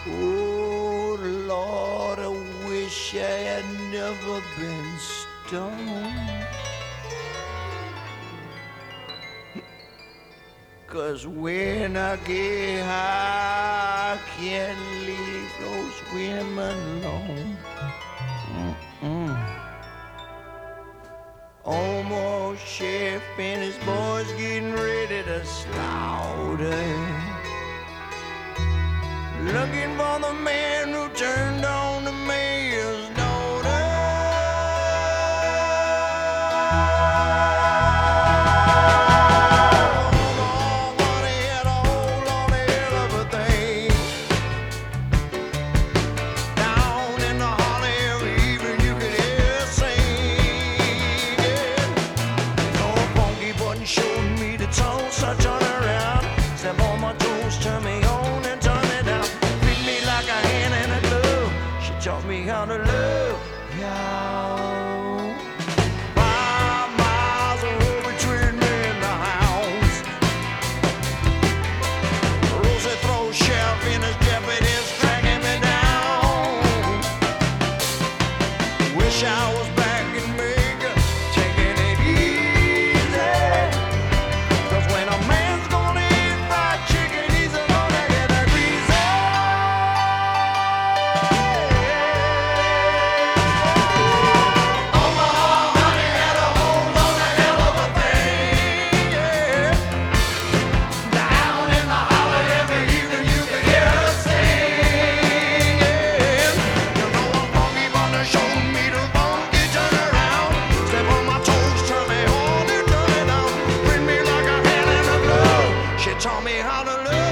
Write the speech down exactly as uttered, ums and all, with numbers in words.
Oh, Lord, I wish I had never been stoned. 'Cause when I get high, I can't leave those women alone. Mm-mm. Almost chef and his boys getting ready to slaughter. Looking for the man who turned on the mayor's daughter. Oh, but he had a whole lot of hell of a thing. Down in the holly every evening you could hear singing. No funky button showed me the tone, so I turn around. Step on my toes, turn me on and turn me down. Treat me like a hand in a glove. She taught me how to love y'all. Five miles of road between me and the house. Rosie throws Sheriff in his deputies, dragging me down. Wish I was back in Vegas, taking it easy. 'Cause when a man's gonna eat fried chicken, he's gonna get a greasy. Omaha, honey, had a whole lot of hell of a thing, yeah. Down in the hollow every evening you could hear her singing. You know a funky bunda showed me the funky turnaround. Step on my toes, turn me on and turn me down. Bring me like a hand in a glove. She taught me how to love.